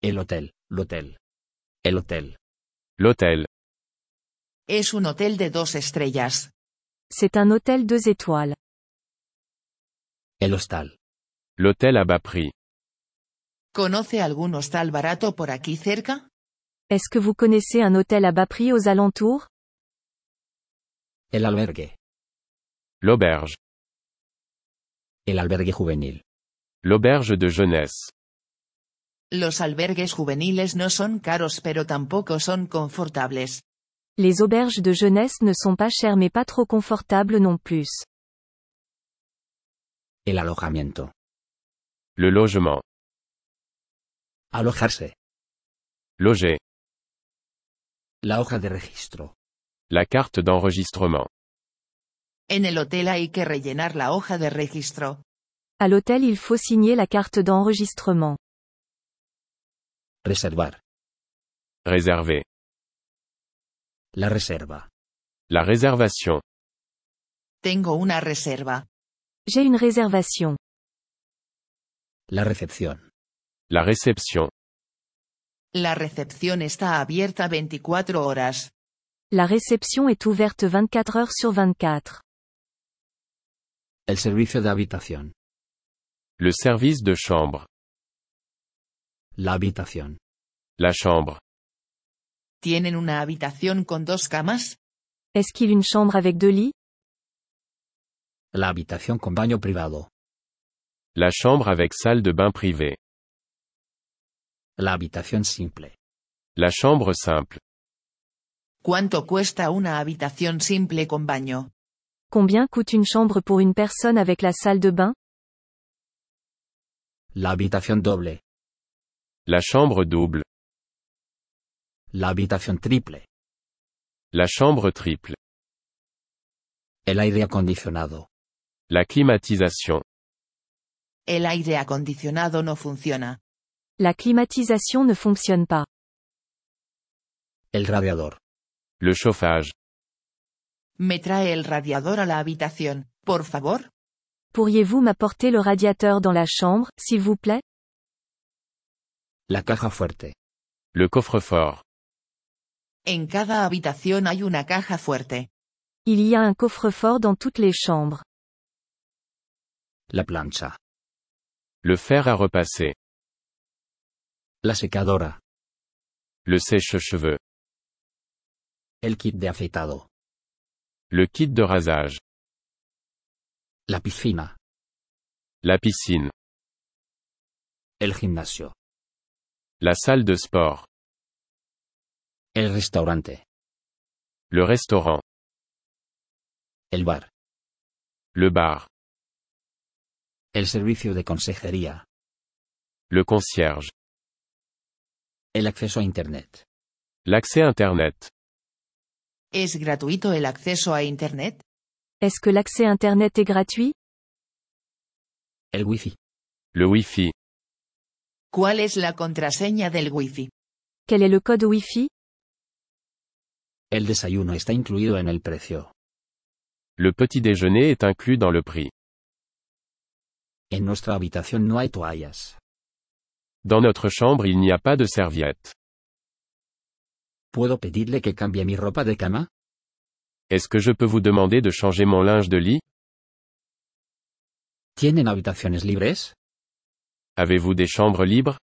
El hotel, l'hôtel. El hotel. L'hôtel. Es un hotel de 2 estrellas. C'est un hôtel 2 étoiles. El hostal. L'hôtel à bas prix. ¿Conoce algún hostal barato por aquí cerca? Est-ce que vous connaissez un hôtel à bas prix aux alentours? El albergue. L'auberge. El albergue juvenil. L'auberge de jeunesse. Los albergues juveniles no son caros pero tampoco son confortables. Les auberges de jeunesse ne sont pas chères mais pas trop confortables non plus. El alojamiento. Le logement. Alojarse. Loger. La hoja de registro. La carte d'enregistrement. En el hotel hay que rellenar la hoja de registro. À l'hôtel il faut signer la carte d'enregistrement. Reservar. Réserver. La reserva. La réservation. Tengo una reserva. J'ai une réservation. La recepción. La réception. La recepción está abierta 24 horas. La réception est ouverte 24 heures sur 24. El servicio de habitación. Le service de chambre. La habitación. La chambre. ¿Tienen una habitación con 2 camas? Est-ce qu'il y a une chambre avec 2 lits? La habitación con baño privado. La chambre avec salle de bain privée. La habitación simple. La chambre simple. ¿Cuánto cuesta una habitación simple con baño? Combien coûte une chambre pour une personne avec la salle de bain? La habitación doble. La chambre double. La habitación triple. La chambre triple. El aire acondicionado. La climatisation. El aire acondicionado no funciona. La climatisation ne fonctionne pas. El radiador. Le chauffage. ¿Me trae el radiador a la habitación, por favor? Pourriez-vous m'apporter le radiateur dans la chambre, s'il vous plaît? La caja fuerte. Le coffre-fort. En cada habitación hay una caja fuerte. Il y a un coffre-fort dans toutes les chambres. La plancha. Le fer à repasser. La secadora. Le sèche-cheveux. El kit de afeitado. Le kit de rasage. La piscina. La piscine. El gimnasio. La salle de sport. El restaurante. Le restaurant. El bar. Le bar. El servicio de consejería. Le concierge. El acceso a Internet. L'accès Internet. ¿Es gratuito el acceso a Internet? Est-ce que l'accès Internet est gratuit? El Wi-Fi. Le Wi-Fi. ¿Cuál es la contraseña del Wi-Fi? Quel est le code Wi-Fi? El desayuno está incluido en el precio. Le petit déjeuner est inclus dans le prix. En nuestra habitación no hay toallas. Dans notre chambre il n'y a pas de serviette. ¿Puedo pedirle que cambie mi ropa de cama? Est-ce que je peux vous demander de changer mon linge de lit? ¿Tienen habitaciones libres? Avez-vous des chambres libres?